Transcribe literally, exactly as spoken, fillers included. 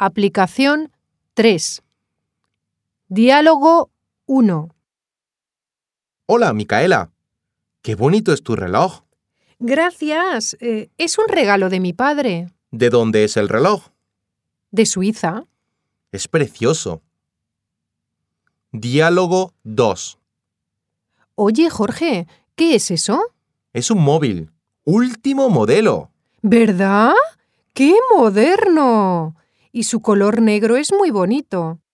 Aplicación tres. Diálogo uno. Hola, Micaela. Qué bonito es tu reloj. Gracias. Eh, es un regalo de mi padre. ¿De dónde es el reloj? De Suiza. Es precioso. Diálogo dos. Oye, Jorge, ¿qué es eso? Es un móvil. Último modelo. ¿Verdad? ¡Qué moderno! Y su color negro es muy bonito.